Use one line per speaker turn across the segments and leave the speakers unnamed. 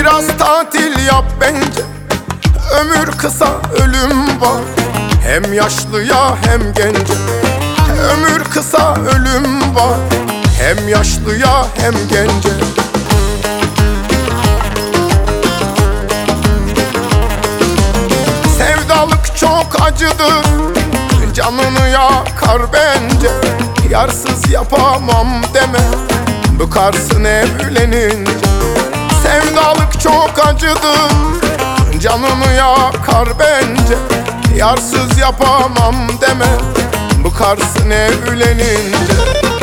Biraz tatil yap bence. Ömür kısa, ölüm var. Hem yaşlıya hem gence. Ömür kısa, ölüm var. Hem yaşlıya hem gence. Sevdalık çok acıdır, canını yakar bence. Yarsız yapamam deme, bıkarsın evlenince. Sevdalık çok acıdır, canını yakar bence. Yarsız yapamam deme, bıkarsın evlenince.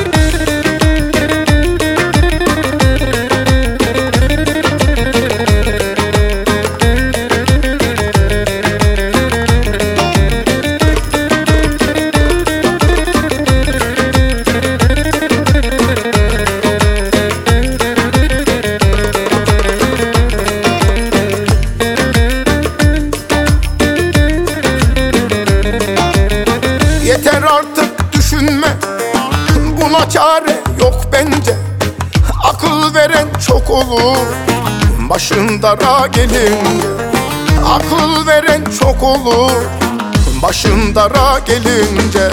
Yeter artık düşünme, buna çare yok bence. Akıl veren çok olur, başın dara gelince. Akıl veren çok olur, başın dara gelince.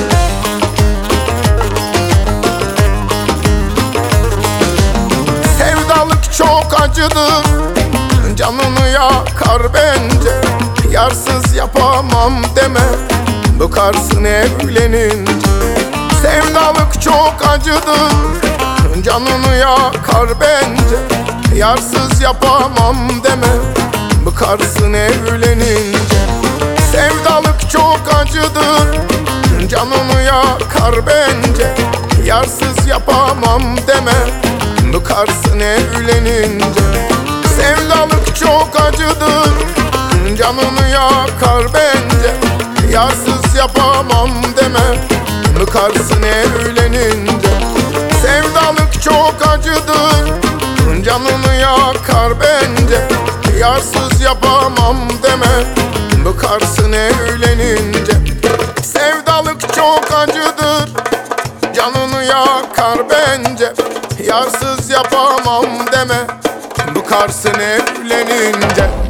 Sevdalık çok acıdır, canını yakar bence. Yarsız yapamam deme, bıkarsın evlenince. Sevdalık çok acıdır, canını yakar bence. Yarsız yapamam deme, bıkarsın evlenince. Sevdalık çok acıdır, canını yakar bence. Yarsız yapamam deme, bıkarsın evlenince. Sevdalık çok acıdır, canını yakar bence. Yarsız yapamam deme, bıkarsın evlenince. Sevdalık çok acıdır, canını yakar bence. Yarsız yapamam deme, bıkarsın evlenince. Sevdalık çok acıdır, canını yakar bence. Yarsız yapamam deme, bıkarsın evlenince.